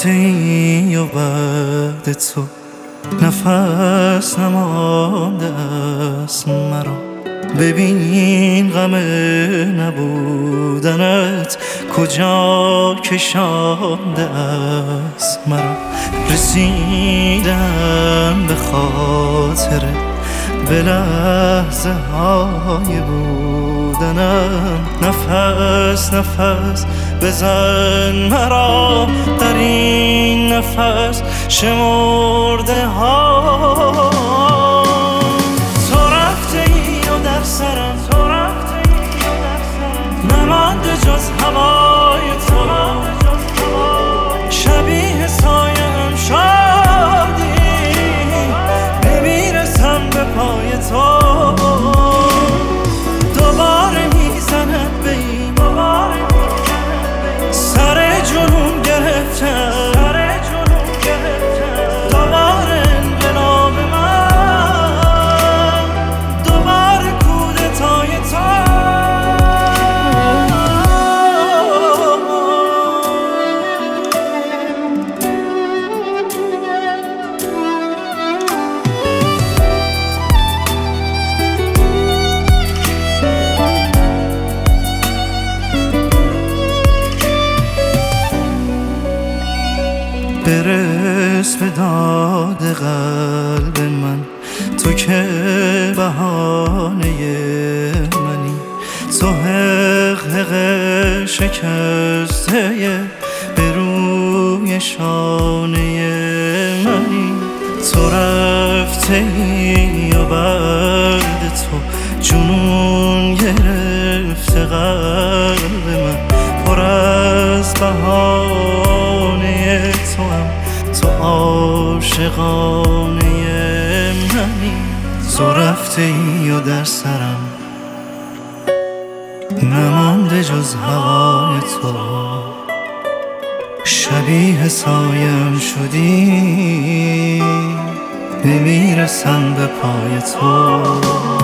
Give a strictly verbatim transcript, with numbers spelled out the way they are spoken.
رفتی و بعد تو نفس نمانده است مرا. ببین غم نبودنت کجا کشانده است مرا. رسیدم به خاطر به لحظه های بودنم. نفس نفس بزن مرا در این نفس شمرده ها. تو رفتی و در سرم نمانده جز هوای تو. شبیه سایه‌ام شدی نمیرسم به پای تو. دوباره میزند به این سر جنون گرفتم. دوباره انقلاب من، دوباره کودتای تو. برس به داد قلب من، تو که بهانه منی. تو حق حق شکسته به روی شانه منی. تو رفته ای و بعد تو جنون گرفته قلب من. پر از بهانه تو هم تو عاشقانه منی. تو رفته ای و در سرم نمانده جز هوای تو. شبیه سایم شدی نمیرسم به پای تو.